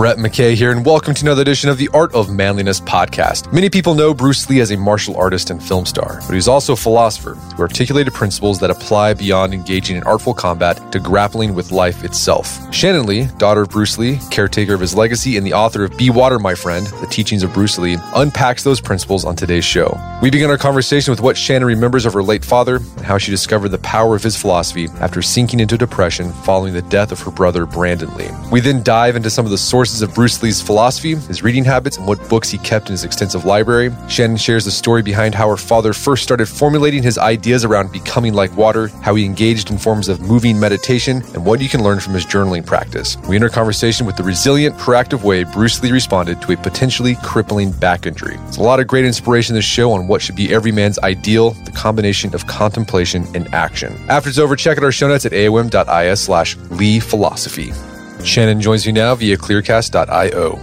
Brett McKay here, and welcome to another edition of the Art of Manliness podcast. Many people know Bruce Lee as a martial artist and film star, but he's also a philosopher who articulated principles that apply beyond engaging in artful combat to grappling with life itself. Shannon Lee, daughter of Bruce Lee, caretaker of his legacy, and the author of Be Water, My Friend, The Teachings of Bruce Lee, unpacks those principles on today's show. We begin our conversation with what Shannon remembers of her late father and how she discovered the power of his philosophy after sinking into depression following the death of her brother, Brandon Lee. We then dive into some of the sources of Bruce Lee's philosophy, his reading habits, and what books he kept in his extensive library. Shannon shares the story behind how her father first started formulating his ideas around becoming like water, how he engaged in forms of moving meditation, and what you can learn from his journaling practice. We enter conversation with the resilient, proactive way Bruce Lee responded to a potentially crippling back injury. There's a lot of great inspiration in this show on what should be every man's ideal, the combination of contemplation and action. After it's over, check out our show notes at aom.is/Lee Philosophy. Shannon joins me now via clearcast.io.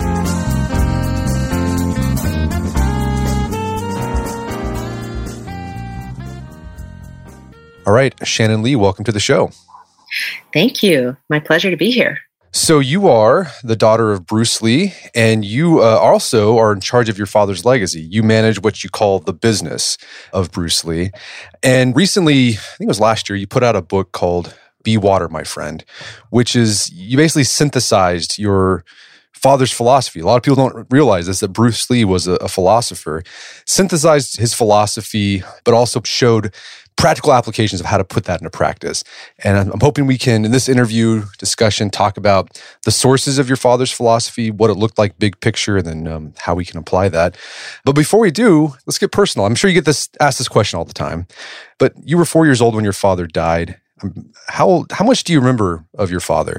All right, Shannon Lee, welcome to the show. Thank you. My pleasure to be here. So you are the daughter of Bruce Lee, and you also are in charge of your father's legacy. You manage what you call the business of Bruce Lee. And recently, I think it was last year, you put out a book called Be Water, My Friend, which is, you basically synthesized your father's philosophy. A lot of people don't realize this, that Bruce Lee was a philosopher, synthesized his philosophy, but also showed practical applications of how to put that into practice. And I'm hoping we can, in this interview discussion, talk about the sources of your father's philosophy, what it looked like big picture, and then how we can apply that. But before we do, let's get personal. I'm sure you get asked this question all the time, but you were 4 years old when your father died. How much do you remember of your father?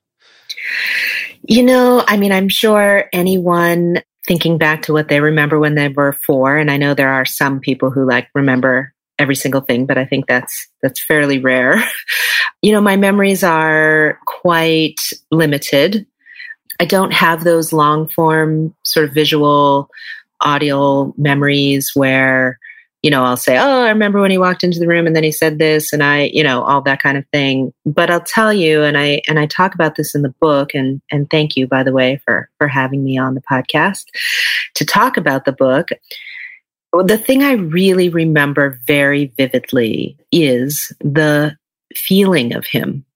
I'm sure anyone thinking back to what they remember when they were 4, and I know there are some people who remember every single thing, but I think that's fairly rare. My memories are quite limited. I don't have those long form sort of visual, audio memories where I'll say, I remember when he walked into the room and then he said this and all that kind of thing. But I'll tell you, and I talk about this in the book, and thank you, by the way, for having me on the podcast to talk about the book. The thing I really remember very vividly is the feeling of him.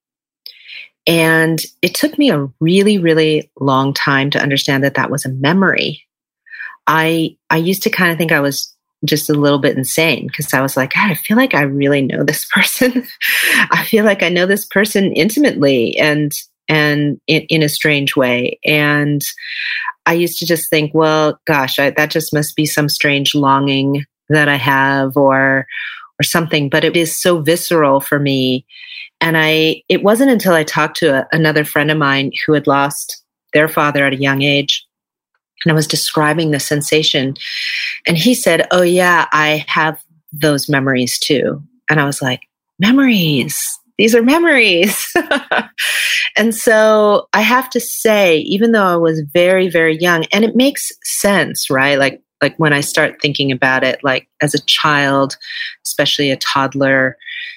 And it took me a really, really long time to understand that was a memory. I used to kind of think I was just a little bit insane because I was like, God, I feel like I really know this person. I feel like I know this person intimately and in a strange way. And I used to just think, well, gosh, that just must be some strange longing that I have or something. But it is so visceral for me. And it wasn't until I talked to another friend of mine who had lost their father at a young age, and I was describing the sensation. And he said, oh yeah, I have those memories too. And I was like, memories? These are memories. And so I have to say, even though I was very, very young, and it makes sense, right? Like when I start thinking about it, like as a child, especially a toddler,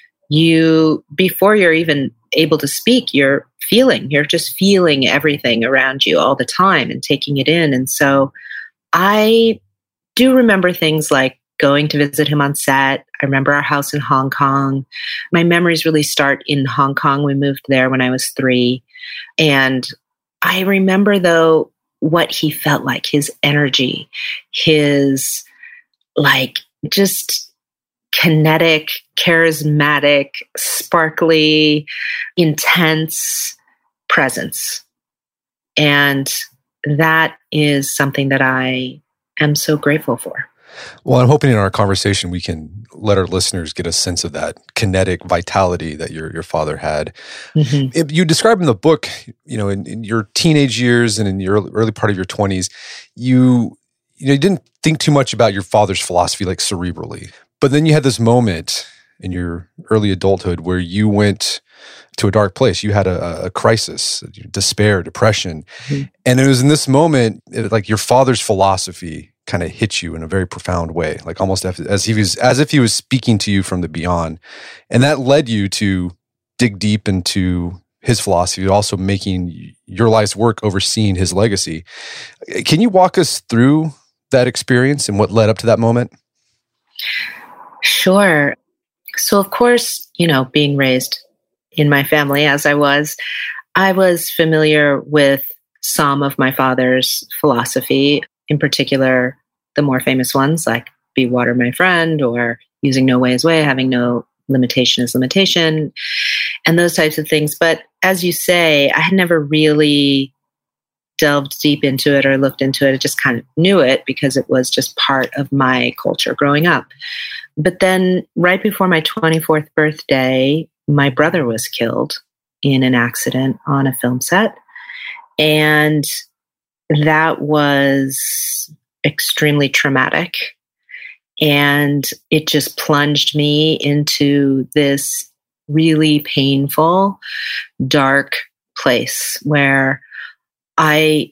before you're even able to speak, you're just feeling everything around you all the time and taking it in. And so I do remember things like going to visit him on set. I remember our house in Hong Kong. My memories really start in Hong Kong. We moved there when I was 3. And I remember, though, what he felt like, his energy, his just kinetic, charismatic, sparkly, intense presence. And that is something that I am so grateful for. Well, I'm hoping in our conversation we can let our listeners get a sense of that kinetic vitality that your father had. Mm-hmm. You describe in the book, in your teenage years and in your early part of your 20s, you didn't think too much about your father's philosophy like cerebrally. But then you had this moment in your early adulthood where you went to a dark place. You had a crisis, despair, depression. Mm-hmm. And it was in this moment, like your father's philosophy kind of hit you in a very profound way, like almost as if he was speaking to you from the beyond. And that led you to dig deep into his philosophy, also making your life's work overseeing his legacy. Can you walk us through that experience and what led up to that moment? Sure. So, of course, being raised in my family as I was familiar with some of my father's philosophy, in particular, the more famous ones like be water, my friend, or using no way is way, having no limitation is limitation, and those types of things. But as you say, I had never really delved deep into it or looked into it. I just kind of knew it because it was just part of my culture growing up. But then right before my 24th birthday, my brother was killed in an accident on a film set. And that was extremely traumatic. And it just plunged me into this really painful, dark place where I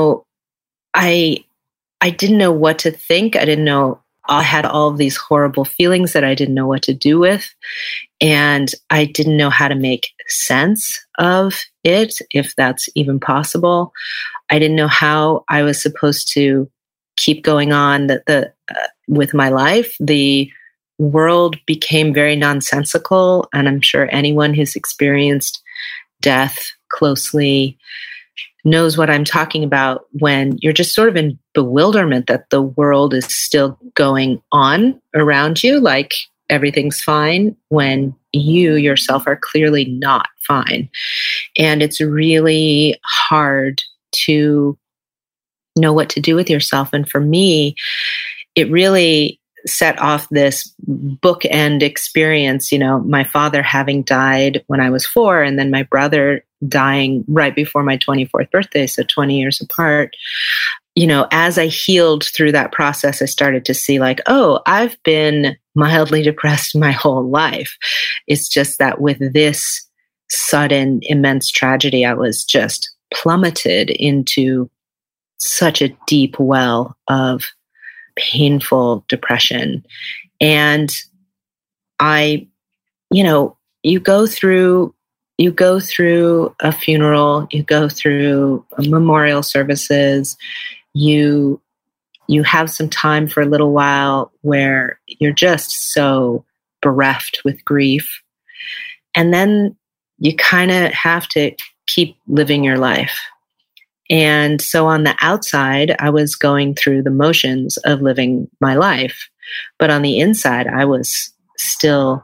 didn't know what to think. I had all of these horrible feelings that I didn't know what to do with. And I didn't know how to make sense of it, if that's even possible. I didn't know how I was supposed to keep going on with my life. The world became very nonsensical. And I'm sure anyone who's experienced death closely knows what I'm talking about when you're just sort of in bewilderment that the world is still going on around you, like everything's fine, when you yourself are clearly not fine. And it's really hard to know what to do with yourself. And for me, it really set off this bookend experience, my father having died when I was 4, and then my brother dying right before my 24th birthday, so 20 years apart. As I healed through that process, I started to see I've been mildly depressed my whole life. It's just that with this sudden, immense tragedy, I was just plummeted into such a deep well of painful depression. And you go through a funeral, you go through memorial services, you have some time for a little while where you're just so bereft with grief. And then you kind of have to keep living your life. And so on the outside, I was going through the motions of living my life. But on the inside, I was still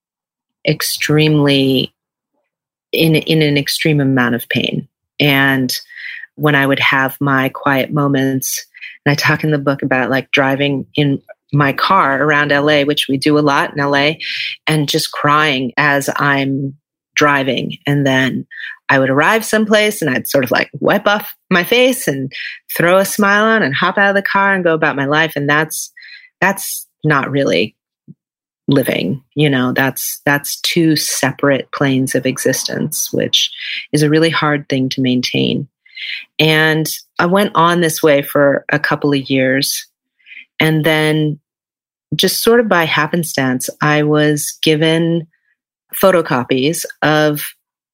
extremely in an extreme amount of pain. And when I would have my quiet moments, and I talk in the book about driving in my car around LA, which we do a lot in LA, and just crying as I'm driving. And then I would arrive someplace and I'd sort of wipe off my face and throw a smile on and hop out of the car and go about my life. And that's not really living, that's two separate planes of existence, which is a really hard thing to maintain. And I went on this way for a couple of years. And then just sort of by happenstance, I was given photocopies of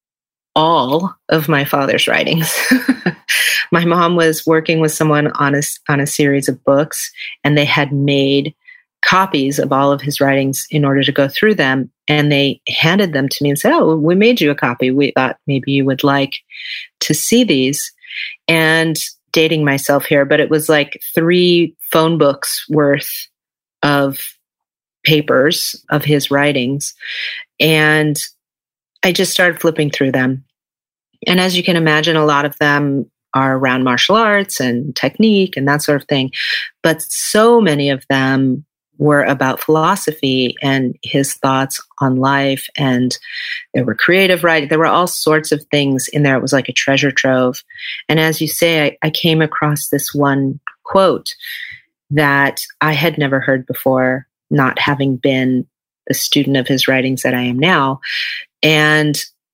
all of my father's writings. My mom was working with someone on a series of books, and they had made copies of all of his writings in order to go through them. And they handed them to me and said, "Oh, we made you a copy. We thought maybe you would like to see these." And dating myself here, but it was 3 phone books worth of papers of his writings. And I just started flipping through them. And as you can imagine, a lot of them are around martial arts and technique and that sort of thing. But so many of them were about philosophy and his thoughts on life. And there were creative writing. There were all sorts of things in there. It was like a treasure trove. And as you say, I came across this one quote that I had never heard before, not having been the student of his writings that I am now. And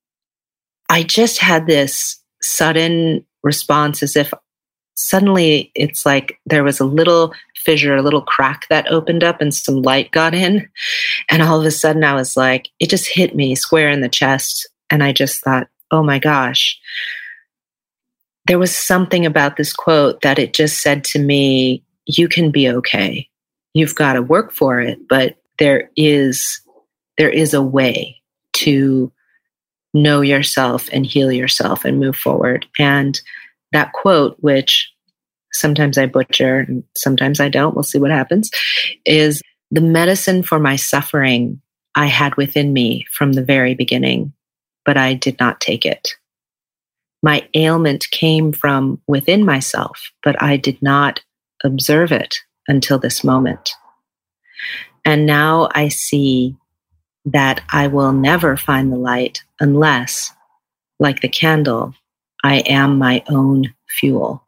I just had this sudden response as if suddenly it's like there was a little fissure, a little crack that opened up and some light got in. And all of a sudden I was it just hit me square in the chest. And I just thought, oh my gosh, there was something about this quote that it just said to me, you can be okay. You've got to work for it, but there is a way to know yourself and heal yourself and move forward. And that quote, which sometimes I butcher and sometimes I don't, we'll see what happens, is the medicine for my suffering I had within me from the very beginning, but I did not take it. My ailment came from within myself, but I did not observe it until this moment. And now I see that I will never find the light unless, like the candle, I am my own fuel.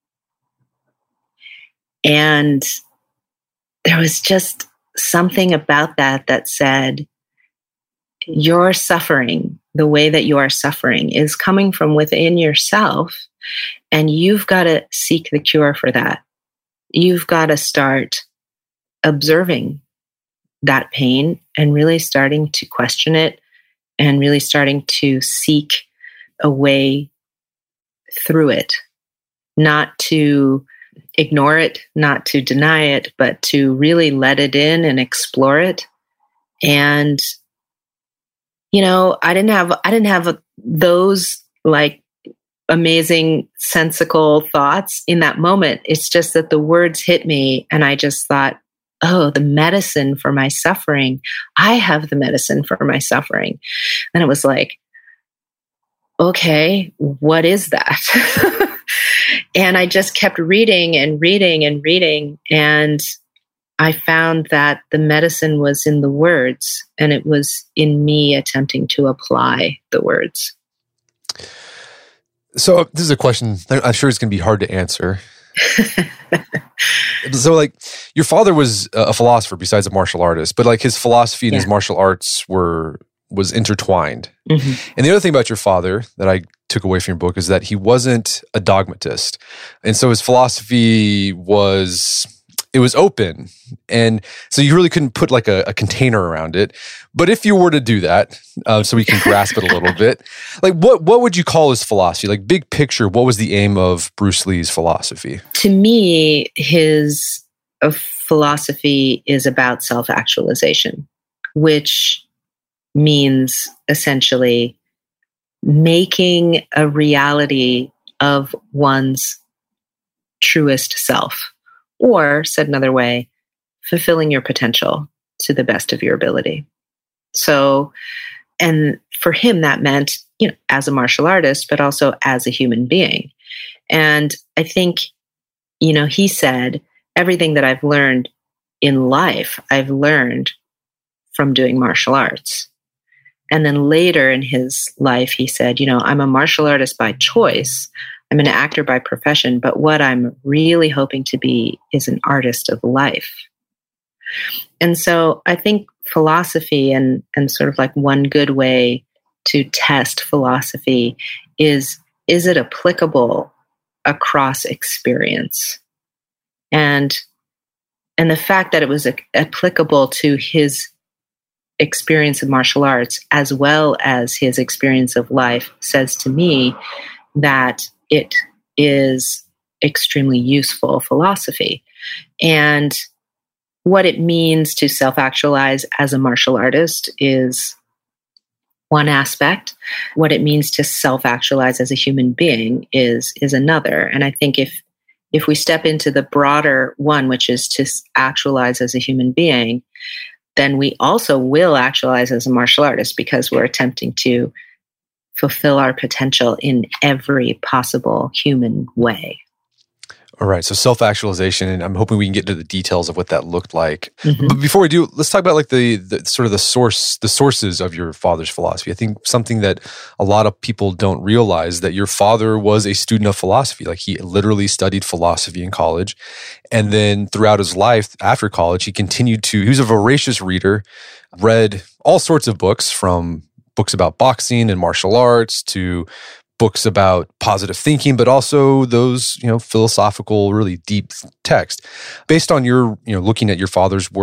And there was just something about that said, your suffering, the way that you are suffering, is coming from within yourself, and you've got to seek the cure for that. You've got to start observing that pain and really starting to question it and really starting to seek a way through it, not to ignore it, not to deny it, but to really let it in and explore it. And, you know, I didn't have those like amazing sensical thoughts in that moment. It's just that the words hit me and I just thought, oh, the medicine for my suffering. I have the medicine for my suffering. And it was like, okay, what is that? And I just kept reading and reading and reading. And I found that the medicine was in the words, and it was in me attempting to apply the words. So this is a question I'm sure it's going to be hard to answer. So like your father was a philosopher besides a martial artist, but like his philosophy and his martial arts was intertwined. Mm-hmm. And the other thing about your father that I took away from your book is that he wasn't a dogmatist. And so his philosophy was open. And so you really couldn't put like a container around it. But if you were to do that, so we can grasp it a little bit, like what would you call his philosophy? Like big picture, what was the aim of Bruce Lee's philosophy? To me, his philosophy is about self-actualization, which means essentially making a reality of one's truest self. Or, said another way, fulfilling your potential to the best of your ability. So, and for him, that meant, you know, as a martial artist, but also as a human being. And I think, you know, he said, everything that I've learned in life, I've learned from doing martial arts. And then later in his life, he said, you know, I'm a martial artist by choice. I'm an actor by profession, but what I'm really hoping to be is an artist of life. And so I think philosophy and sort of like one good way to test philosophy is it applicable across experience? And the fact that it was applicable to his experience of martial arts as well as his experience of life says to me that it is extremely useful philosophy. And what it means to self-actualize as a martial artist is one aspect. What it means to self-actualize as a human being is another. And I think if we step into the broader one, which is to actualize as a human being, then we also will actualize as a martial artist because we're attempting to fulfill our potential in every possible human way. All right. So self-actualization, and I'm hoping we can get into the details of what that looked like. Mm-hmm. But before we do, let's talk about like the sort of the sources of your father's philosophy. I think something that a lot of people don't realize that your father was a student of philosophy. Like he literally studied philosophy in college. And then throughout his life after college, he was a voracious reader, read all sorts of books, from books about boxing and martial arts to books about positive thinking, but also those, philosophical, really deep text. Based on your, looking at your father's work,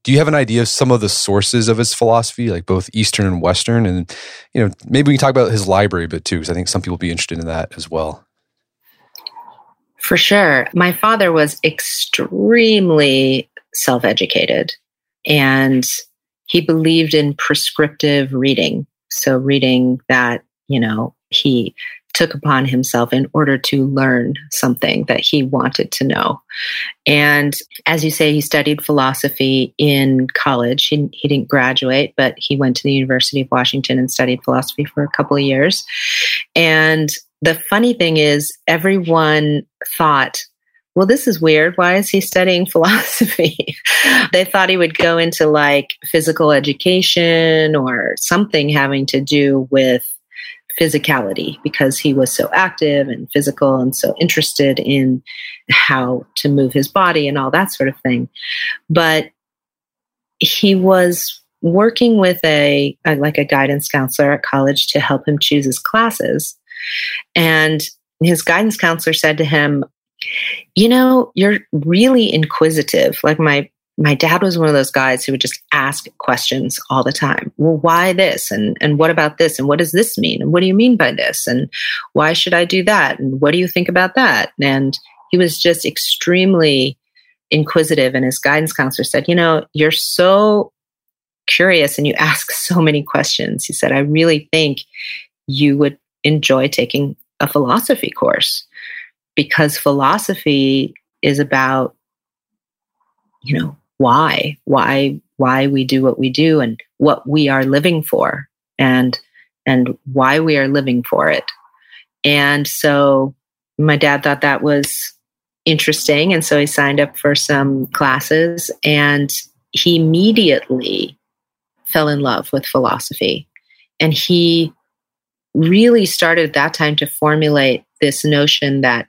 Do you have an idea of some of the sources of his philosophy, like both Eastern and Western? And, maybe we can talk about his library a bit too, because I think some people will be interested in that as well. For sure. My father was extremely self-educated, and he believed in prescriptive reading. So reading that, he took upon himself in order to learn something that he wanted to know. And as you say, he studied philosophy in college. He didn't graduate, but he went to the University of Washington and studied philosophy for a couple of years. And the funny thing is, everyone thought, well, this is weird. Why is he studying philosophy? They thought he would go into like physical education or something having to do with physicality, because he was so active and physical and so interested in how to move his body and all that sort of thing. But he was working with a guidance counselor at college to help him choose his classes. And his guidance counselor said to him, you're really inquisitive. Like my dad was one of those guys who would just ask questions all the time. Well, why this? And what about this? And what does this mean? And what do you mean by this? And why should I do that? And what do you think about that? And he was just extremely inquisitive. And his guidance counselor said, you're so curious and you ask so many questions. He said, I really think you would enjoy taking a philosophy course, because philosophy is about, why we do what we do and what we are living for and why we are living for it. And so my dad thought that was interesting. And so he signed up for some classes, and he immediately fell in love with philosophy. And he really started at that time to formulate this notion that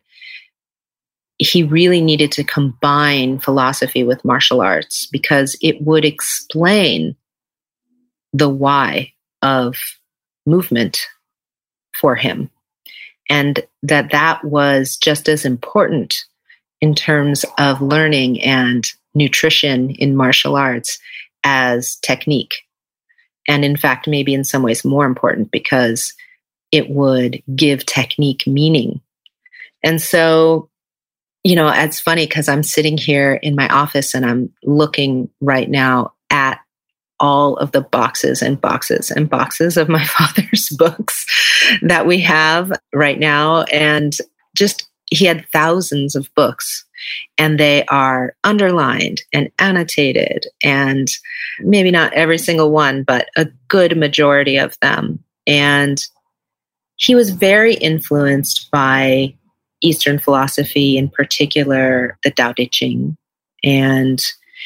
he really needed to combine philosophy with martial arts, because it would explain the why of movement for him. And that was just as important in terms of learning and nutrition in martial arts as technique. And in fact, maybe in some ways more important, because it would give technique meaning. And so, it's funny because I'm sitting here in my office and I'm looking right now at all of the boxes and boxes and boxes of my father's books that we have right now. And just, he had thousands of books, and they are underlined and annotated, and maybe not every single one, but a good majority of them. And he was very influenced by Eastern philosophy, in particular, the Tao Te Ching. And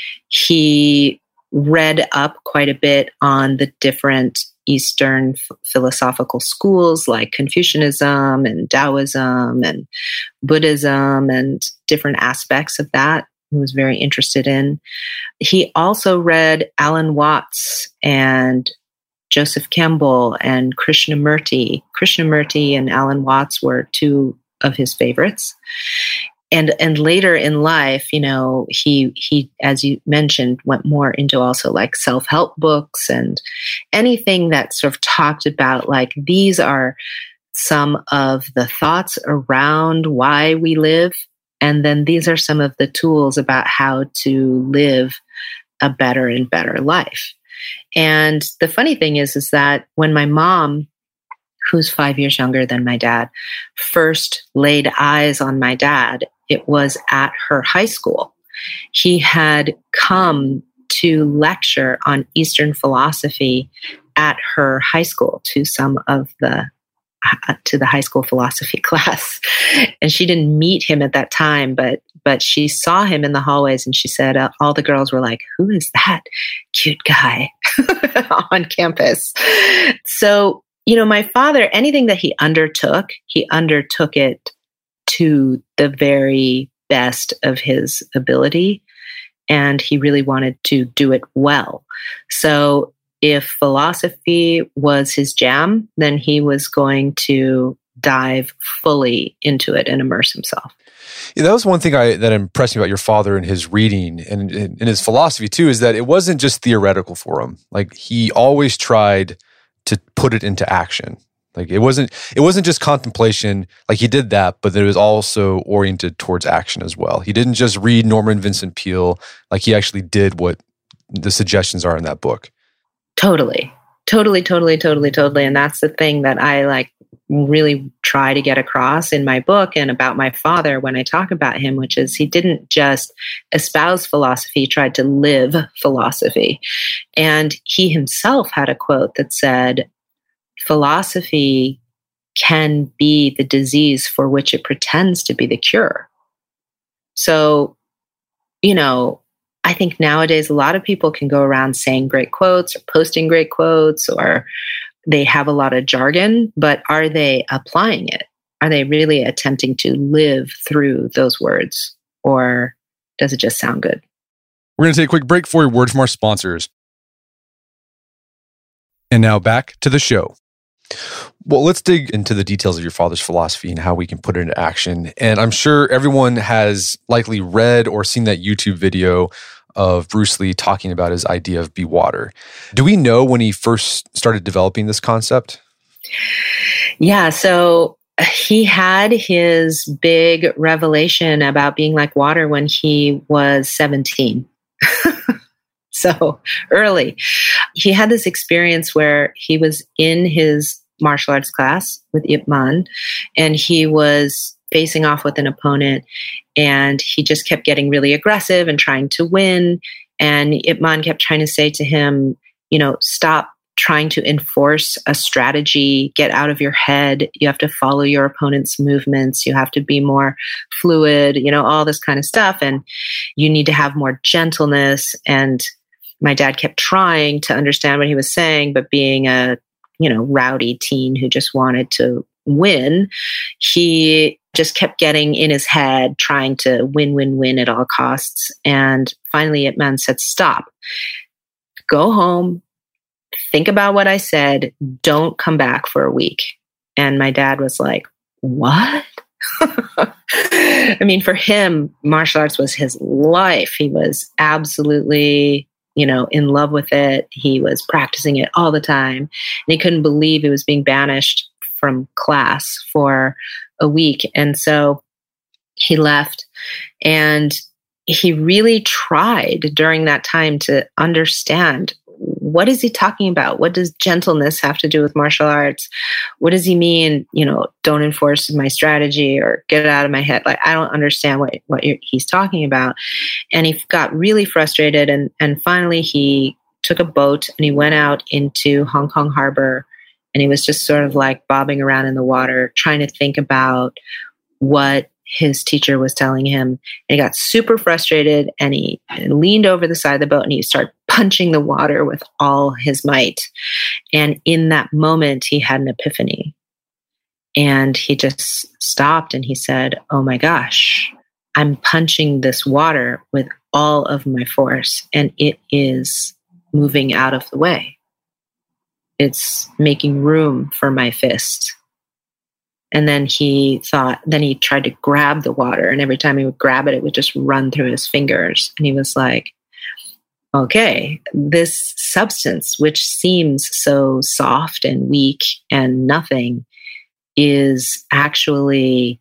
he read up quite a bit on the different Eastern philosophical schools like Confucianism and Taoism and Buddhism and different aspects of that he was very interested in. He also read Alan Watts and Joseph Campbell and Krishnamurti. Krishnamurti and Alan Watts were two of his favorites. And later in life, he, as you mentioned, went more into also like self-help books and anything that sort of talked about like, these are some of the thoughts around why we live. And then these are some of the tools about how to live a better and better life. And the funny thing is that when my mom, who's 5 years younger than my dad, first laid eyes on my dad, it was at her high school. He had come to lecture on Eastern philosophy at her high school to the high school philosophy class. And she didn't meet him at that time, but she saw him in the hallways, and she said, all the girls were like, who is that cute guy on campus? So, my father, anything that he undertook it to the very best of his ability, and he really wanted to do it well. So if philosophy was his jam, then he was going to dive fully into it and immerse himself. Yeah, that was one thing that impressed me about your father and his reading and in his philosophy too, is that it wasn't just theoretical for him. Like he always tried to put it into action. Like it wasn't just contemplation, like he did that, but it was also oriented towards action as well. He didn't just read Norman Vincent Peale, like he actually did what the suggestions are in that book. Totally. And that's the thing that I really try to get across in my book and about my father when I talk about him, which is he didn't just espouse philosophy, he tried to live philosophy. And he himself had a quote that said, philosophy can be the disease for which it pretends to be the cure. So, I think nowadays a lot of people can go around saying great quotes or posting great quotes, or they have a lot of jargon, but are they applying it? Are they really attempting to live through those words, or does it just sound good? We're going to take a quick break for a word from our sponsors. And now back to the show. Well, let's dig into the details of your father's philosophy and how we can put it into action. And I'm sure everyone has likely read or seen that YouTube video of Bruce Lee talking about his idea of be water. Do we know when he first started developing this concept? Yeah, so he had his big revelation about being like water when he was 17. So early. He had this experience where he was in his martial arts class with Ip Man, and he was facing off with an opponent, and he just kept getting really aggressive and trying to win. And Ip Man kept trying to say to him, stop trying to enforce a strategy, get out of your head. You have to follow your opponent's movements. You have to be more fluid, all this kind of stuff. And you need to have more gentleness. And my dad kept trying to understand what he was saying, but being a, rowdy teen who just wanted to win, he just kept getting in his head, trying to win at all costs. And finally, Ip Man said, stop, go home, think about what I said, don't come back for a week. And my dad was like, what? I mean, for him, martial arts was his life. He was absolutely in love with it. He was practicing it all the time. And he couldn't believe he was being banished from class for a week. And so he left, and he really tried during that time to understand, what is he talking about? What does gentleness have to do with martial arts? What does he mean, don't enforce my strategy or get it out of my head? Like, I don't understand what he's talking about. And he got really frustrated. And finally he took a boat and he went out into Hong Kong Harbor, and he was just sort of like bobbing around in the water, trying to think about what his teacher was telling him. And he got super frustrated, and he leaned over the side of the boat and he started punching the water with all his might. And in that moment, he had an epiphany. And he just stopped and he said, oh my gosh, I'm punching this water with all of my force, and it is moving out of the way. It's making room for my fist. And then he tried to grab the water, and every time he would grab it, it would just run through his fingers. And he was like, okay, this substance, which seems so soft and weak and nothing, is actually,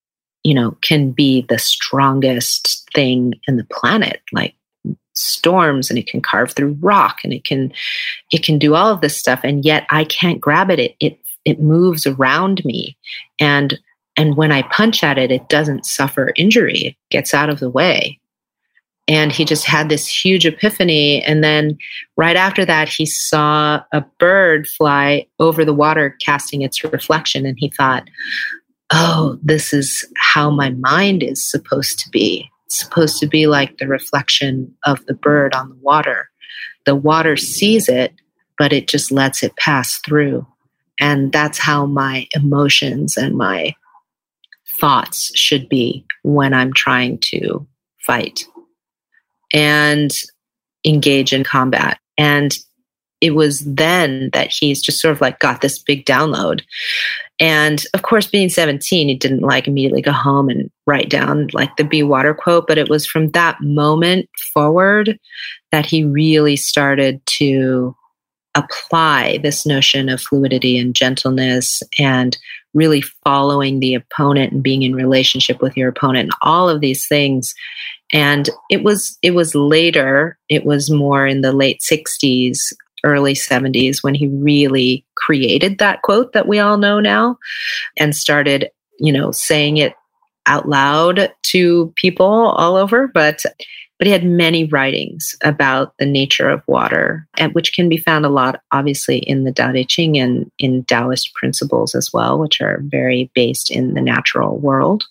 can be the strongest thing in the planet, like storms, and it can carve through rock, and it can do all of this stuff. And yet I can't grab it. It moves around me. And when I punch at it, it doesn't suffer injury. It gets out of the way. And he just had this huge epiphany. And then right after that, he saw a bird fly over the water, casting its reflection. And he thought, oh, this is how my mind is supposed to be. It's supposed to be like the reflection of the bird on the water. The water sees it, but it just lets it pass through. And that's how my emotions and my thoughts should be when I'm trying to fight and engage in combat. And it was then that he's just sort of like got this big download. And of course, being 17, he didn't like immediately go home and write down like the Be Water quote, but it was from that moment forward that he really started to apply this notion of fluidity and gentleness and really following the opponent and being in relationship with your opponent and all of these things. And it was later, it was more in the late 60s, early 70s when he really created that quote that we all know now and started, saying it out loud to people all over. But he had many writings about the nature of water, and which can be found a lot, obviously, in the Tao Te Ching and in Taoist principles as well, which are very based in the natural world.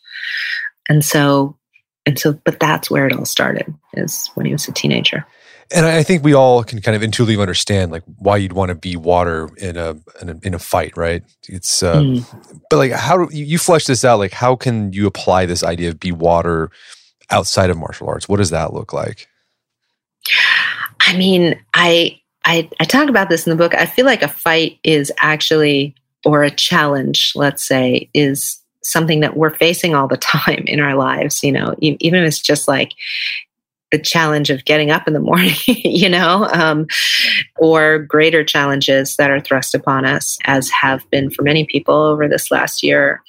But that's where it all started, is when he was a teenager. And I think we all can kind of intuitively understand like why you'd want to be water in a fight, right? It's but like how do you flesh this out? Like how can you apply this idea of be water outside of martial arts? What does that look like? I mean, I talk about this in the book. I feel like a fight is actually, or a challenge, let's say, is something that we're facing all the time in our lives. Even if it's just like the challenge of getting up in the morning, or greater challenges that are thrust upon us, as have been for many people over this last year.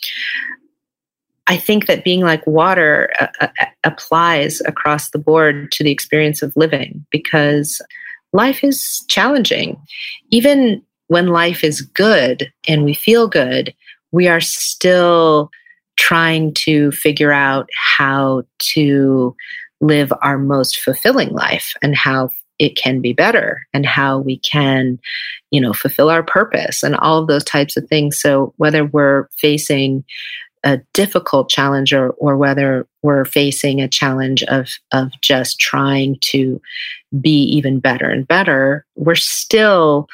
I think that being like water applies across the board to the experience of living, because life is challenging. Even when life is good and we feel good, we are still trying to figure out how to live our most fulfilling life and how it can be better and how we can, fulfill our purpose and all of those types of things. So whether we're facing a difficult challenge or whether we're facing a challenge of just trying to be even better and better, we're still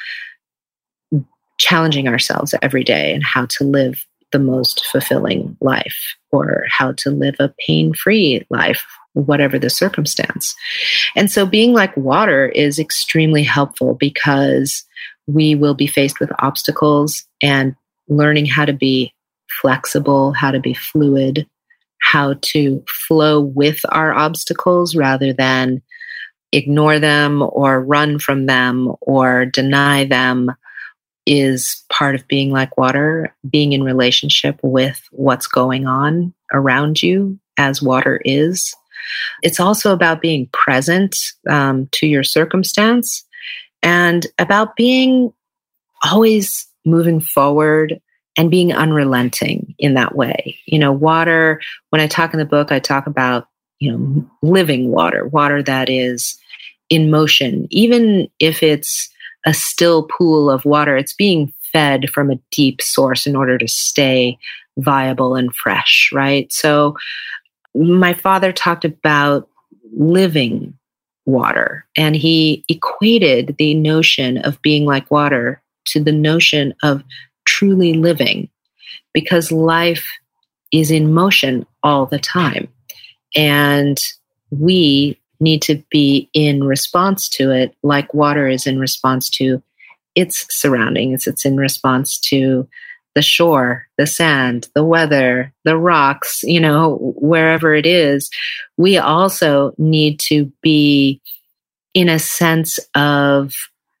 challenging ourselves every day in how to live the most fulfilling life or how to live a pain-free life, whatever the circumstance. And so being like water is extremely helpful because we will be faced with obstacles, and learning how to be flexible, how to be fluid, how to flow with our obstacles rather than ignore them or run from them or deny them is part of being like water, being in relationship with what's going on around you as water is. It's also about being present to your circumstance and about being always moving forward and being unrelenting in that way. Water, when I talk in the book, I talk about, living water that is in motion. Even if it's a still pool of water, it's being fed from a deep source in order to stay viable and fresh, right? So my father talked about living water, and he equated the notion of being like water to the notion of truly living, because life is in motion all the time. And we need to be in response to it like water is in response to its surroundings. It's in response to the shore, the sand, the weather, the rocks, wherever it is. We also need to be in a sense of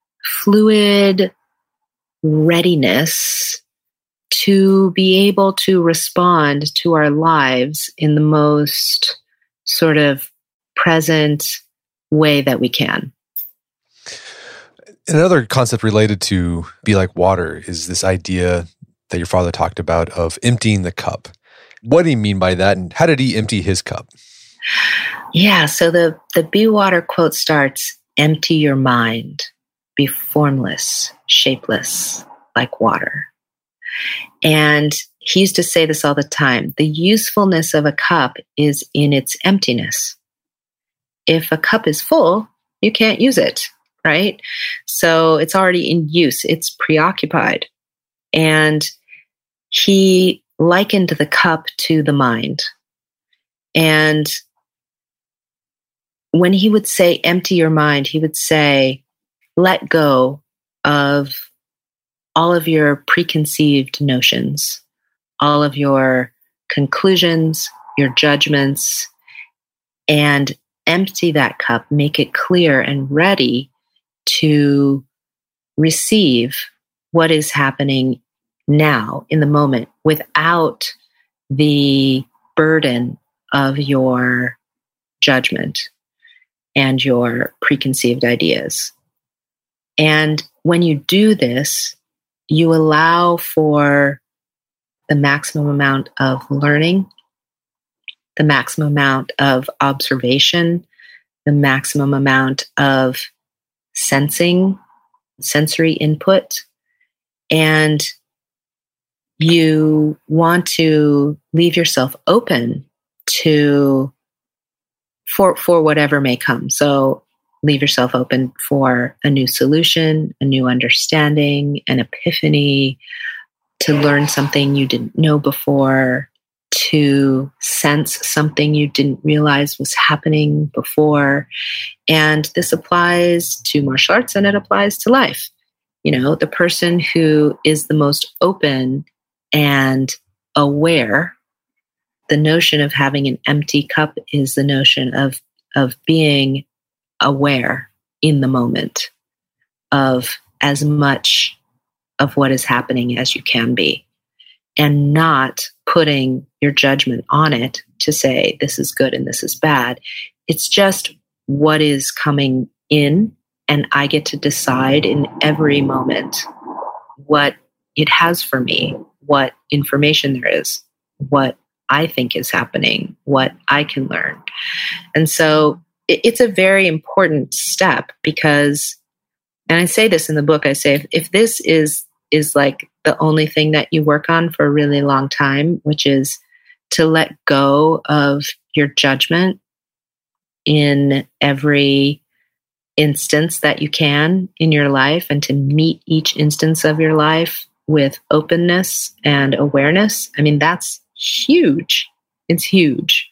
fluid readiness to be able to respond to our lives in the most sort of present way that we can. Another concept related to be like water is this idea that your father talked about of emptying the cup. What do you mean by that, and how did he empty his cup? Yeah, so the Be Water quote starts, "Empty your mind, be formless, shapeless, like water." And he used to say this all the time. The usefulness of a cup is in its emptiness. If a cup is full, you can't use it, right? So it's already in use. It's preoccupied. And he likened the cup to the mind. And when he would say, empty your mind, he would say, let go of all of your preconceived notions, all of your conclusions, your judgments, and empty that cup, make it clear and ready to receive what is happening now in the moment without the burden of your judgment and your preconceived ideas. And when you do this, you allow for the maximum amount of learning, the maximum amount of observation, the maximum amount of sensing, sensory input, and you want to leave yourself open for whatever may come. So leave yourself open for a new solution, a new understanding, an epiphany, to learn something you didn't know before, to sense something you didn't realize was happening before. And this applies to martial arts and it applies to life. You know, the person who is the most open and aware, the notion of having an empty cup is the notion of being aware in the moment of as much of what is happening as you can be, and not putting your judgment on it to say this is good and this is bad. It's just what is coming in, and I get to decide in every moment what it has for me, what information there is, what I think is happening, what I can learn. And so it's a very important step because, and I say this in the book, I say, if this is like the only thing that you work on for a really long time, which is to let go of your judgment in every instance that you can in your life, and to meet each instance of your life with openness and awareness. I mean, that's huge. It's huge.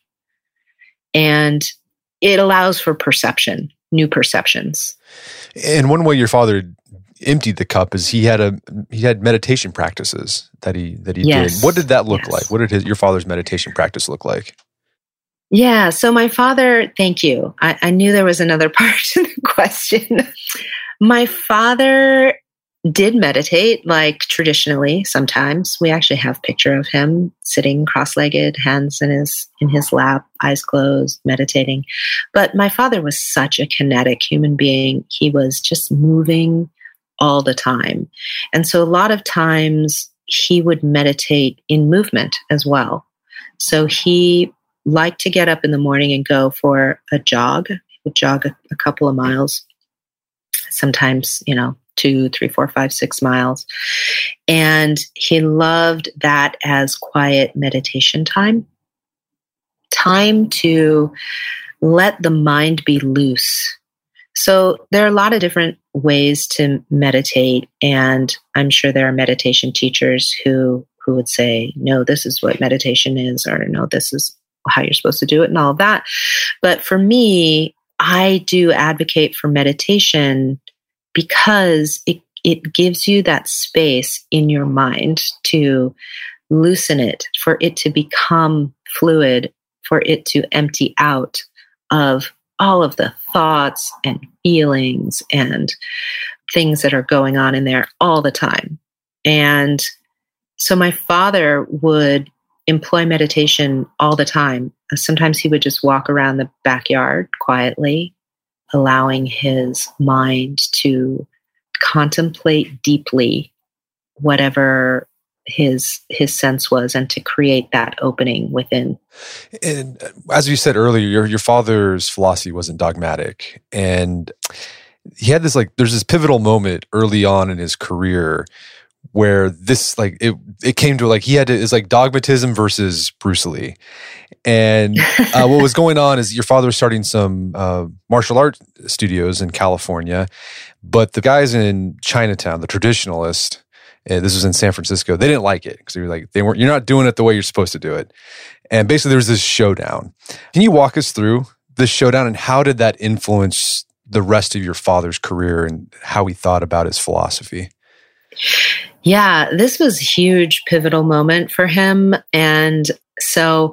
And it allows for perception, new perceptions. And one way your father emptied the cup is he had meditation practices that he Yes. did. What did that look Yes. like? What did your father's meditation practice look like? Yeah. So my father, thank you. I knew there was another part to the question. My father did meditate, like traditionally. Sometimes we actually have a picture of him sitting cross-legged, hands in his lap, eyes closed, meditating. But my father was such a kinetic human being. He was just moving all the time. And so a lot of times he would meditate in movement as well. So he liked to get up in the morning and go for a jog. He would jog a couple of miles, sometimes, 2, 3, 4, 5, 6 miles. And he loved that as quiet meditation time to let the mind be loose. So there are a lot of different ways to meditate, and I'm sure there are meditation teachers who would say, no, this is what meditation is, or no, this is how you're supposed to do it, and all of that. But for me, I do advocate for meditation because it gives you that space in your mind to loosen it, for it to become fluid, for it to empty out of all of the thoughts and feelings and things that are going on in there all the time. And so my father would employ meditation all the time. Sometimes he would just walk around the backyard quietly, allowing his mind to contemplate deeply whatever his sense was, and to create that opening within. And as you said earlier, your father's philosophy wasn't dogmatic, and he had this there's this pivotal moment early on in his career where this it came to it's like dogmatism versus Bruce Lee. And what was going on is your father was starting some martial art studios in California, but the guys in Chinatown, the traditionalists, this was in San Francisco, they didn't like it because they were like, you're not doing it the way you're supposed to do it. And basically there was this showdown. Can you walk us through this showdown, and how did that influence the rest of your father's career and how he thought about his philosophy? Yeah, this was a huge pivotal moment for him. And so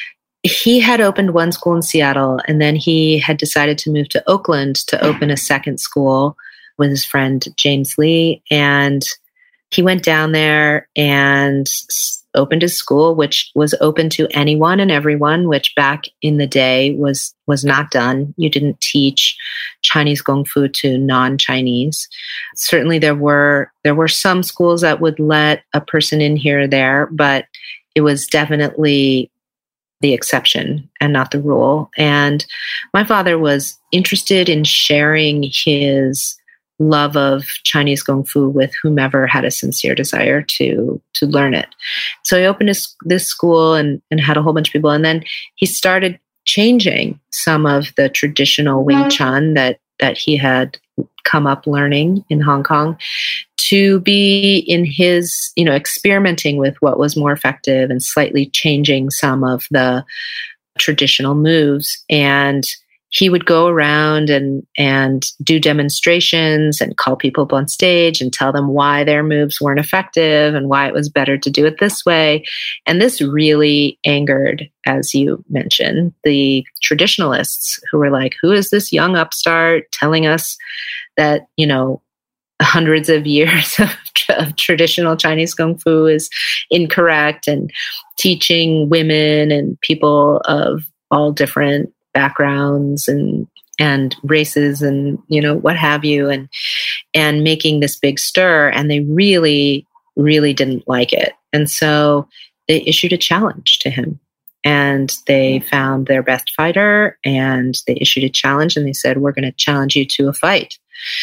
he had opened one school in Seattle, and then he had decided to move to Oakland to open a second school with his friend James Lee. And he went down there and opened his school, which was open to anyone and everyone, which back in the day was not done. You didn't teach Chinese Kung Fu to non-Chinese. Certainly there were some schools that would let a person in here or there, but it was definitely the exception and not the rule. And my father was interested in sharing his love of Chinese Kung Fu with whomever had a sincere desire to learn it. So he opened this school and had a whole bunch of people. And then he started changing some of the traditional Wing Chun that he had come up learning in Hong Kong to be in his, experimenting with what was more effective and slightly changing some of the traditional moves. And he would go around and do demonstrations and call people up on stage and tell them why their moves weren't effective and why it was better to do it this way. And this really angered, as you mentioned, the traditionalists who were like, who is this young upstart telling us that, hundreds of years of traditional Chinese Kung Fu is incorrect, and teaching women and people of all different backgrounds and races and what have you, and making this big stir. And they really, really didn't like it. And so they issued a challenge to him, and they found their best fighter and they issued a challenge, and they said, we're going to challenge you to a fight.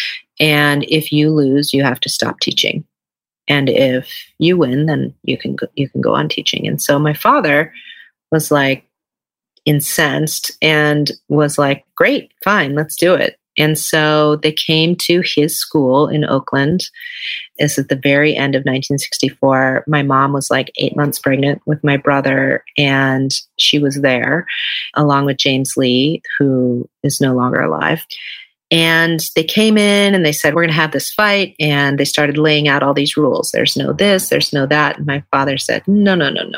And if you lose, you have to stop teaching. And if you win, then you can go on teaching. And so my father was like incensed and was like, great, fine, let's do it. And so they came to his school in Oakland. This is at the very end of 1964. My mom was like 8 months pregnant with my brother, and she was there along with James Lee, who is no longer alive. And they came in and they said, we're going to have this fight. And they started laying out all these rules. There's no this, there's no that. And my father said, no.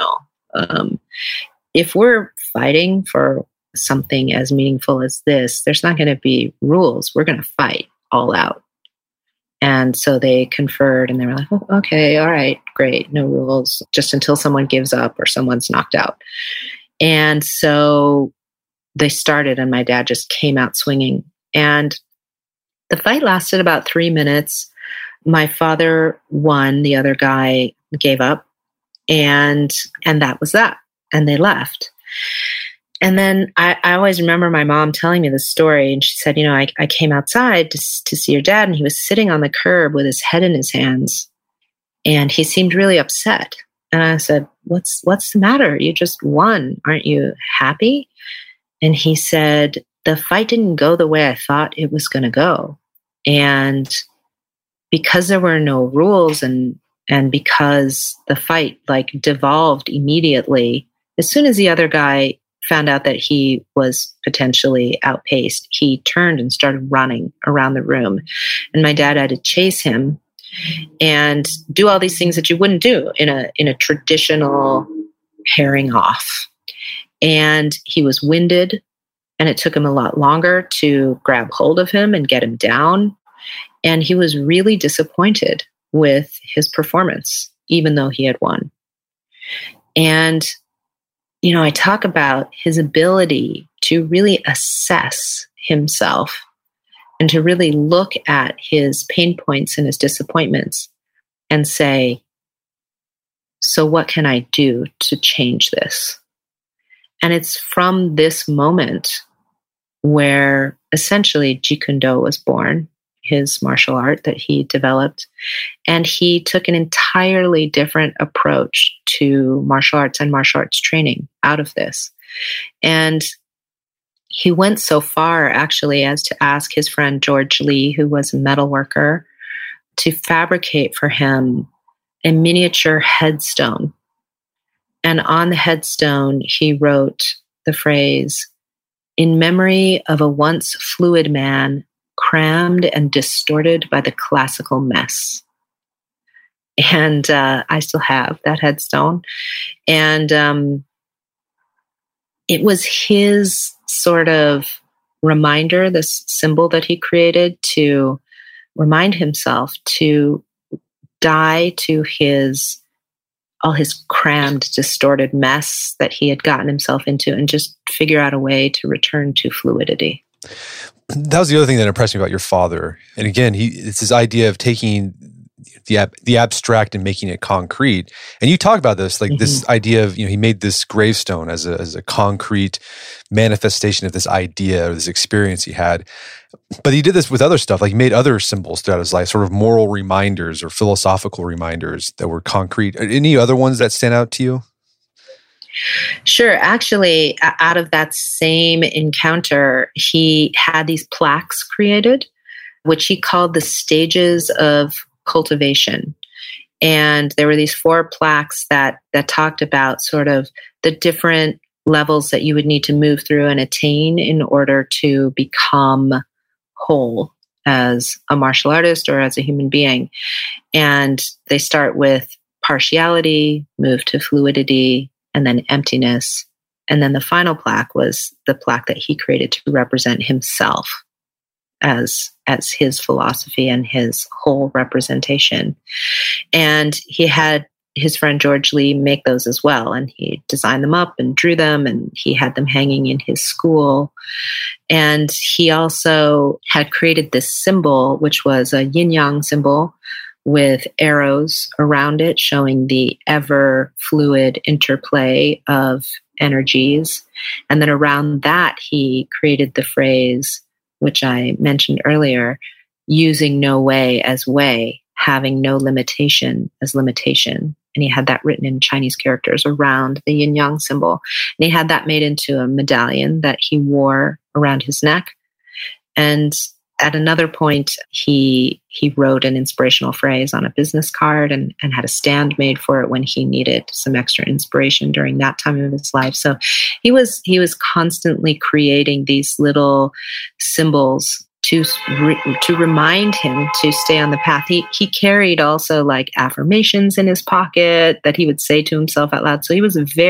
If we're fighting for something as meaningful as this, there's not going to be rules. We're going to fight all out. And so they conferred and they were like, oh, okay, all right, great. No rules, just until someone gives up or someone's knocked out. And so they started, and my dad just came out swinging. And the fight lasted about 3 minutes. My father won. The other guy gave up. And that was that. And they left. And then I always remember my mom telling me this story. And she said, I came outside to see your dad, and he was sitting on the curb with his head in his hands. And he seemed really upset. And I said, what's the matter? You just won. Aren't you happy? And he said, the fight didn't go the way I thought it was going to go. And because there were no rules and because the fight devolved immediately, as soon as the other guy found out that he was potentially outpaced, he turned and started running around the room. And my dad had to chase him and do all these things that you wouldn't do in a traditional pairing off. And he was winded. And it took him a lot longer to grab hold of him and get him down. And he was really disappointed with his performance, even though he had won. And, I talk about his ability to really assess himself and to really look at his pain points and his disappointments and say, so what can I do to change this? And it's from this moment where essentially Jeet Kune Do was born, his martial art that he developed. And he took an entirely different approach to martial arts and martial arts training out of this. And he went so far, actually, as to ask his friend George Lee, who was a metal worker, to fabricate for him a miniature headstone. And on the headstone, he wrote the phrase, "In memory of a once fluid man crammed and distorted by the classical mess. And I still have that headstone. And it was his sort of reminder, this symbol that he created to remind himself to die to all his crammed, distorted mess that he had gotten himself into and just figure out a way to return to fluidity. That was the other thing that impressed me about your father. And again, it's his idea of taking the abstract and making it concrete. And you talk about this, like this idea of, he made this gravestone as a concrete manifestation of this idea or this experience he had. But he did this with other stuff, like he made other symbols throughout his life, sort of moral reminders or philosophical reminders that were concrete. Any other ones that stand out to you? Sure. Actually, out of that same encounter, he had these plaques created, which he called the stages of cultivation. And there were these 4 plaques that talked about sort of the different levels that you would need to move through and attain in order to become whole as a martial artist or as a human being. And they start with partiality, move to fluidity, and then emptiness. And then the final plaque was the plaque that he created to represent himself as his philosophy and his whole representation. And he had his friend George Lee make those as well. And he designed them up and drew them, and he had them hanging in his school. And he also had created this symbol, which was a yin-yang symbol with arrows around it showing the ever fluid interplay of energies. And then around that, he created the phrase, which I mentioned earlier, using no way as way, having no limitation as limitation. And he had that written in Chinese characters around the yin-yang symbol. And he had that made into a medallion that he wore around his neck. And at another point, he wrote an inspirational phrase on a business card and had a stand made for it when he needed some extra inspiration during that time of his life. So he was constantly creating these little symbols to remind him to stay on the path. He carried also like affirmations in his pocket that he would say to himself out loud. So he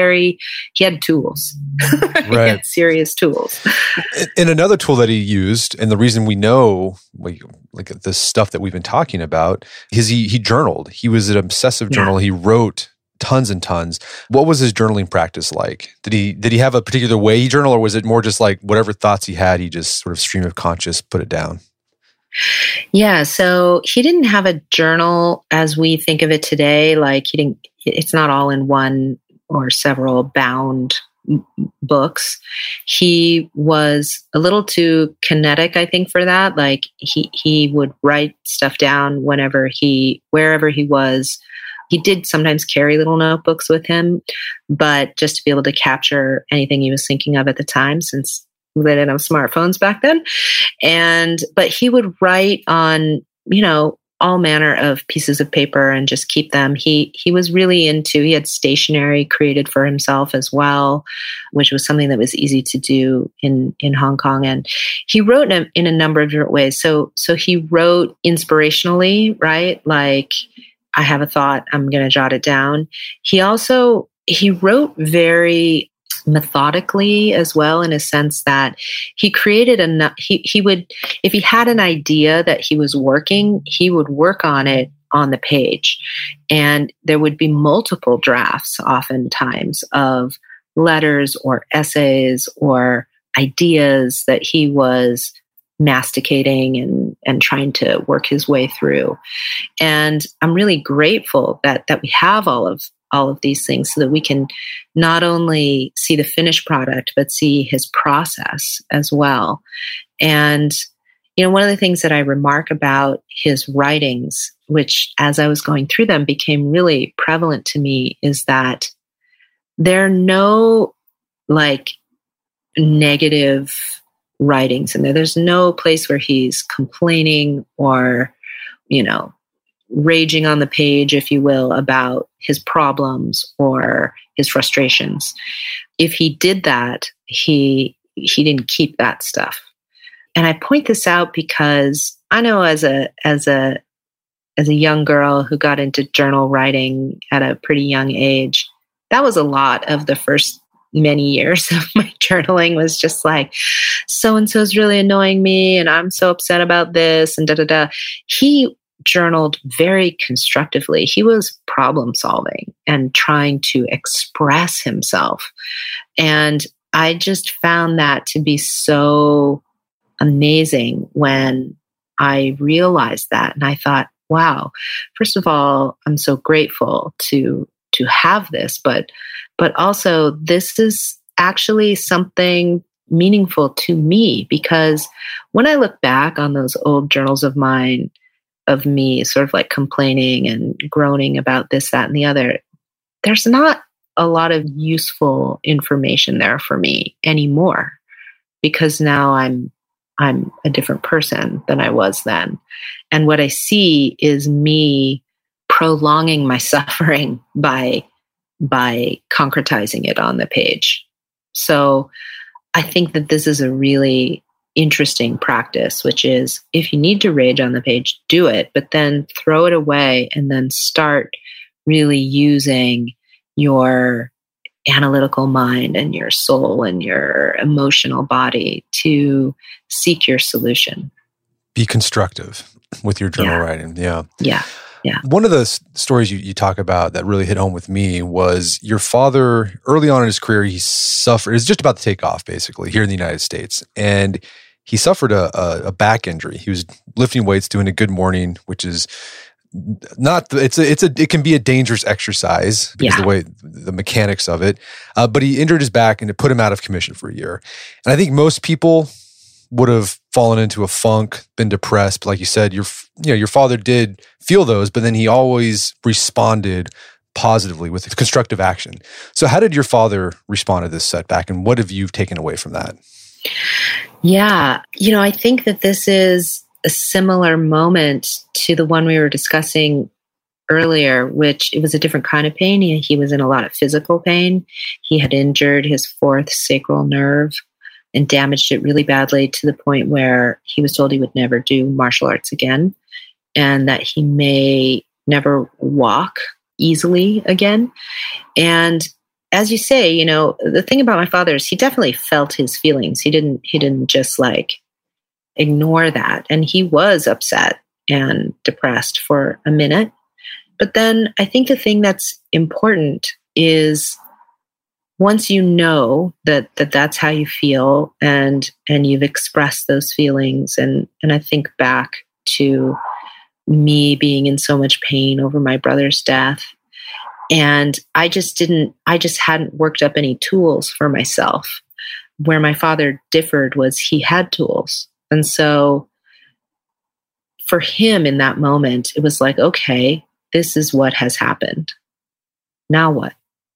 had tools. Right. He had serious tools. And another tool that he used, and the reason we know like the stuff that we've been talking about, is he journaled. He was an obsessive journaler. He wrote tons and tons. What was his journaling practice like? Did he have a particular way he journaled, or was it more just like whatever thoughts he had, he just sort of stream of conscious put it down? Yeah, so he didn't have a journal as we think of it today. Like it's not all in one or several bound books. He was a little too kinetic, I think, for that. Like he would write stuff down wherever he was. He did sometimes carry little notebooks with him, but just to be able to capture anything he was thinking of at the time, since they didn't have smartphones back then. But he would write on, all manner of pieces of paper and just keep them. He was really he had stationery created for himself as well, which was something that was easy to do in Hong Kong. And he wrote in a number of different ways. So he wrote inspirationally, right? Like, I have a thought, I'm going to jot it down. He wrote very methodically as well, in a sense that he created he would, if he had an idea that he was working, he would work on it on the page. And there would be multiple drafts oftentimes of letters or essays or ideas that he was masticating and trying to work his way through. And I'm really grateful that we have all of these things so that we can not only see the finished product, but see his process as well. And, one of the things that I remark about his writings, which as I was going through them became really prevalent to me, is that there are no negative writings in there. There's no place where he's complaining or, raging on the page, if you will, about his problems or his frustrations. If he did that, he didn't keep that stuff. And I point this out because I know as a young girl who got into journal writing at a pretty young age, that was a lot of the first many years of my journaling was just like, so-and-so is really annoying me and I'm so upset about this and da-da-da. He journaled very constructively. He was problem solving and trying to express himself. And I just found that to be so amazing when I realized that. And I thought, wow, first of all, I'm so grateful to have this, but also this is actually something meaningful to me, because when I look back on those old journals of mine, of me sort of like complaining and groaning about this, that, and the other, there's not a lot of useful information there for me anymore, because now I'm a different person than I was then. And what I see is me prolonging my suffering by concretizing it on the page. So I think that this is a really interesting practice, which is if you need to rage on the page, do it, but then throw it away and then start really using your analytical mind and your soul and your emotional body to seek your solution. Be constructive with your journal writing. Yeah. One of the stories you talk about that really hit home with me was your father, early on in his career, he suffered, it was just about to take off basically here in the United States. And he suffered a back injury. He was lifting weights, doing a good morning, which is not, it can be a dangerous exercise because the way, the mechanics of it. But he injured his back and it put him out of commission for a year. And I think most people would have fallen into a funk, been depressed. But like you said, your father did feel those, but then he always responded positively with constructive action. So how did your father respond to this setback, and what have you taken away from that? Yeah, I think that this is a similar moment to the one we were discussing earlier, which it was a different kind of pain. He was in a lot of physical pain. He had injured his fourth sacral nerve and damaged it really badly to the point where he was told he would never do martial arts again, and that he may never walk easily again. And as you say, the thing about my father is he definitely felt his feelings. He didn't just like ignore that. And he was upset and depressed for a minute. But then I think the thing that's important is once you know that that's how you feel and you've expressed those feelings, and I think back to me being in so much pain over my brother's death, and I just hadn't worked up any tools for myself. Where my father differed was he had tools. And so for him in that moment, it was like, okay, this is what has happened. Now what?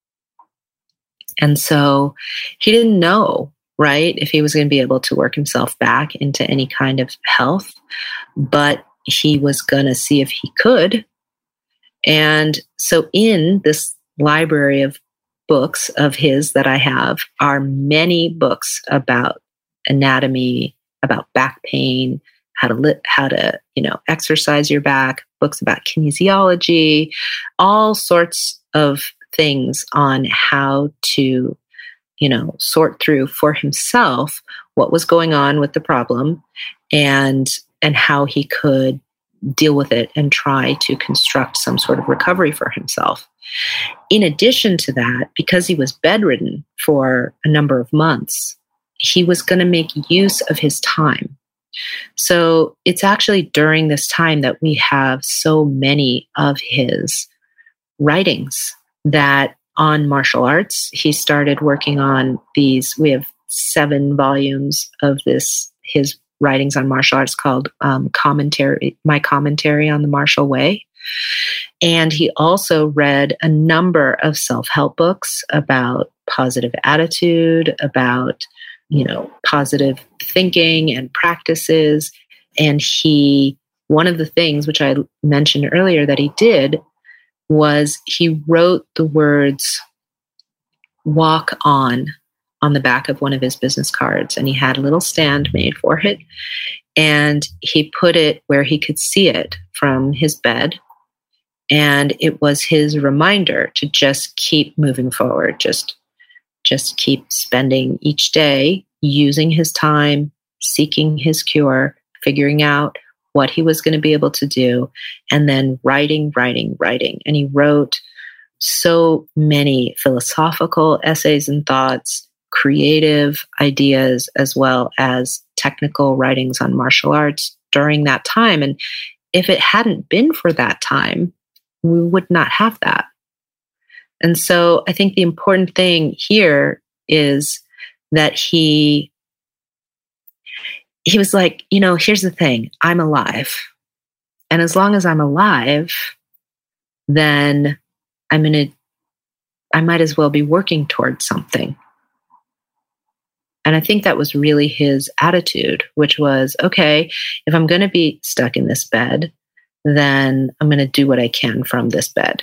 And so he didn't know, right, if he was going to be able to work himself back into any kind of health, but he was going to see if he could. And so in this library of books of his that I have are many books about anatomy, about back pain, how to exercise your back, books about kinesiology, all sorts of things on how to, sort through for himself what was going on with the problem and how he could deal with it and try to construct some sort of recovery for himself. In addition to that, because he was bedridden for a number of months, he was going to make use of his time. So it's actually during this time that we have so many of his writings that on martial arts, he started working on these. We have 7 volumes of his writings on martial arts called My Commentary on the Martial Way. And he also read a number of self-help books about positive attitude, about, positive thinking and practices. And one of the things which I mentioned earlier that he did was he wrote the words "walk on" on the back of one of his business cards, and he had a little stand made for it. And he put it where he could see it from his bed. And it was his reminder to just keep moving forward, just keep spending each day using his time, seeking his cure, figuring out what he was going to be able to do, and then writing. And he wrote so many philosophical essays and thoughts, creative ideas, as well as technical writings on martial arts during that time. And if it hadn't been for that time, we would not have that. And so I think the important thing here is that he was like, here's the thing, I'm alive. And as long as I'm alive, then I might as well be working towards something. And I think that was really his attitude, which was, okay, if I'm going to be stuck in this bed, then I'm going to do what I can from this bed.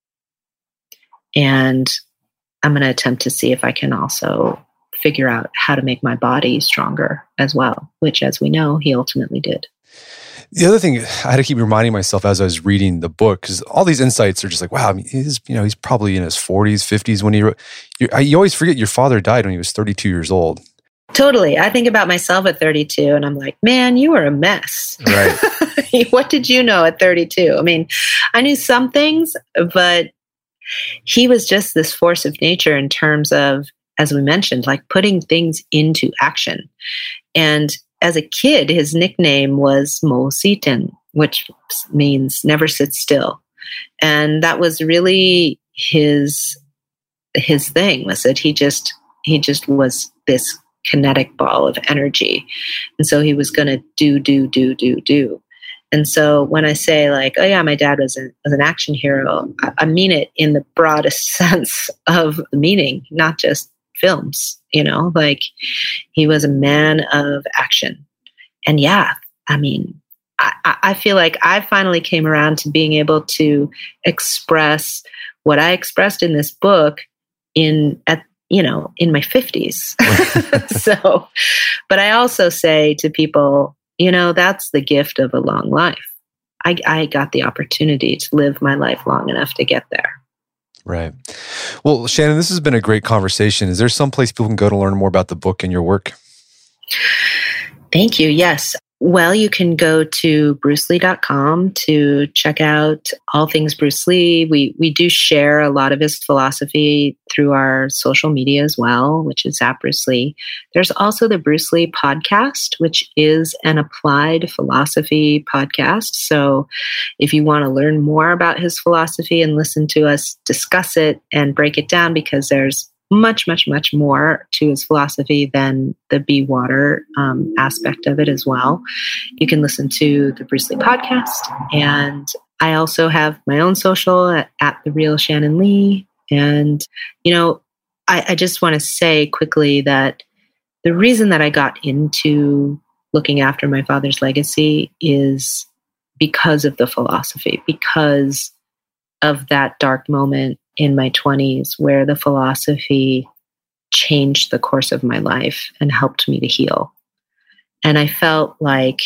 And I'm going to attempt to see if I can also figure out how to make my body stronger as well, which, as we know, he ultimately did. The other thing I had to keep reminding myself as I was reading the book, because all these insights are just like, wow, he's probably in his 40s, 50s when he wrote. You always forget your father died when he was 32 years old. Totally. I think about myself at 32 and I'm like, man, you were a mess. Right. What did you know at 32? I mean, I knew some things, but he was just this force of nature in terms of, as we mentioned, like putting things into action. And as a kid, his nickname was Mo Sitin, which means never sit still. And that was really his thing, was that he just was this kinetic ball of energy. And so he was going to do. And so when I say like, oh yeah, my dad was an action hero, I mean it in the broadest sense of the meaning, not just films, like he was a man of action. And yeah, I mean, I feel like I finally came around to being able to express what I expressed in this book in my 50s. So, but I also say to people, that's the gift of a long life. I got the opportunity to live my life long enough to get there. Right. Well, Shannon, this has been a great conversation. Is there some place people can go to learn more about the book and your work? Thank you. Yes. Well, you can go to brucelee.com to check out all things Bruce Lee. We do share a lot of his philosophy through our social media as well, which is at Bruce Lee. There's also the Bruce Lee podcast, which is an applied philosophy podcast. So if you want to learn more about his philosophy and listen to us discuss it and break it down, because there's much, much, much more to his philosophy than the Be Water aspect of it as well. You can listen to the Bruce Lee podcast. And I also have my own social at The Real Shannon Lee. And, I just want to say quickly that the reason that I got into looking after my father's legacy is because of the philosophy, because of that dark moment in my 20s where the philosophy changed the course of my life and helped me to heal. And I felt like,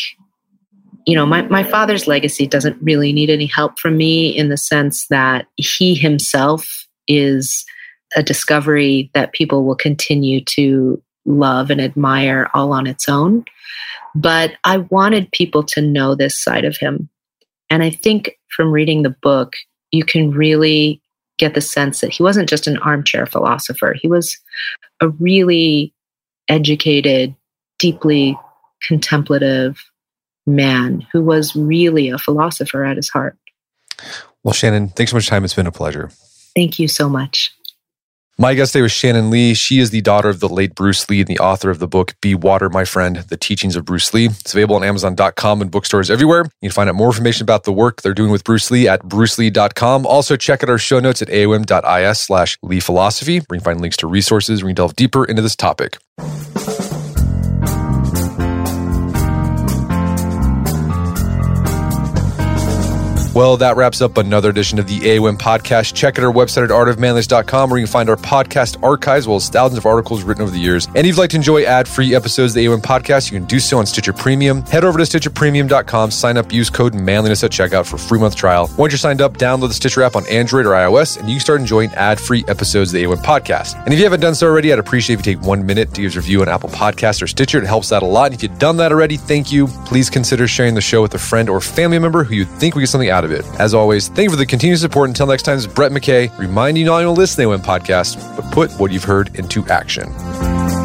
my father's legacy doesn't really need any help from me, in the sense that he himself is a discovery that people will continue to love and admire all on its own. But I wanted people to know this side of him. And I think from reading the book, you can really get the sense that he wasn't just an armchair philosopher. He was a really educated, deeply contemplative man who was really a philosopher at his heart. Well, Shannon, thanks so much for your time. It's been a pleasure. Thank you so much. My guest today was Shannon Lee. She is the daughter of the late Bruce Lee and the author of the book, Be Water, My Friend, The Teachings of Bruce Lee. It's available on Amazon.com and bookstores everywhere. You can find out more information about the work they're doing with Bruce Lee at brucelee.com. Also, check out our show notes at aom.is/Lee Philosophy, where you can find links to resources where you can delve deeper into this topic. Well, that wraps up another edition of the AOM podcast. Check out our website at artofmanliness.com where you can find our podcast archives, as well as thousands of articles written over the years. And if you'd like to enjoy ad-free episodes of the AOM podcast, you can do so on Stitcher Premium. Head over to StitcherPremium.com, sign up, use code manliness at checkout for a free month trial. Once you're signed up, download the Stitcher app on Android or iOS, and you can start enjoying ad-free episodes of the AOM podcast. And if you haven't done so already, I'd appreciate if you take 1 minute to give us a review on Apple Podcasts or Stitcher. It helps out a lot. And if you've done that already, thank you. Please consider sharing the show with a friend or family member who you think would get something out of it. As always, thank you for the continued support. Until next time, this is Brett McKay reminding you not only to listen to the AOM podcast, but put what you've heard into action.